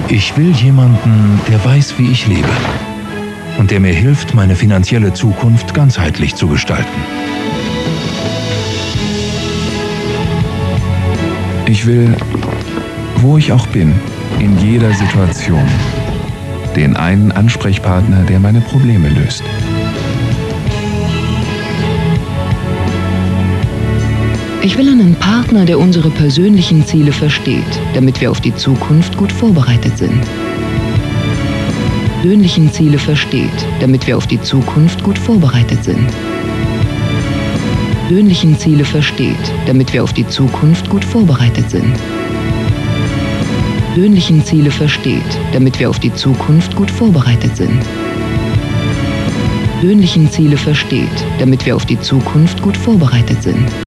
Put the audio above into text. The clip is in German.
Ich will jemanden, der weiß, wie ich lebe und der mir hilft, meine finanzielle Zukunft ganzheitlich zu gestalten. Ich will, wo ich auch bin, in jeder Situation, den einen Ansprechpartner, der meine Probleme löst. Ich will einen Partner, der unsere persönlichen Ziele versteht, damit wir auf die Zukunft gut vorbereitet sind. Persönlichen Ziele versteht, damit wir auf die Zukunft gut vorbereitet sind. Persönlichen Ziele versteht, damit wir auf die Zukunft gut vorbereitet sind. Persönlichen Ziele versteht, damit wir auf die Zukunft gut vorbereitet sind. Persönlichen Ziele versteht, damit wir auf die Zukunft gut vorbereitet sind.